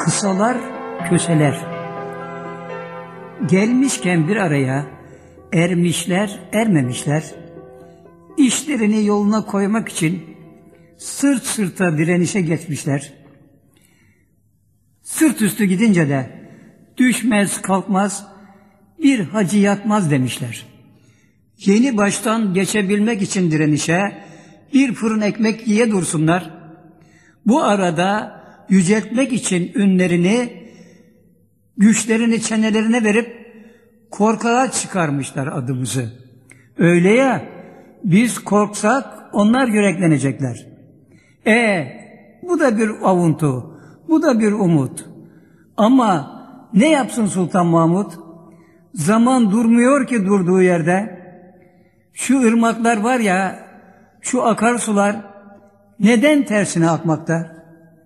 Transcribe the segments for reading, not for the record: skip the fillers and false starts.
Kısalar, köseler. Gelmişken bir araya ermişler, ermemişler, işlerini yoluna koymak için sırt sırta direnişe geçmişler. Sırt üstü gidince de düşmez kalkmaz, bir hacı yatmaz demişler. Yeni baştan geçebilmek için direnişe bir fırın ekmek yiye dursunlar. Bu arada yüceltmek için ünlerini, güçlerini çenelerine verip korkağa çıkarmışlar adımızı. Öyle ya, biz korksak onlar yüreklenecekler. Bu da bir avuntu, bu da bir umut. Ama ne yapsın Sultan Mahmud? Zaman durmuyor ki durduğu yerde. Şu ırmaklar var ya, şu akarsular neden tersine akmakta?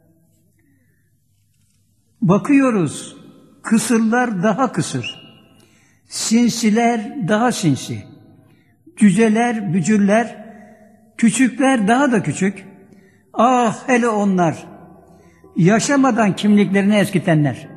Bakıyoruz, kısırlar daha kısır, sinsiler daha sinsi, cüceler, bücürler, küçükler daha da küçük. Ah hele onlar, yaşamadan kimliklerini eskitenler.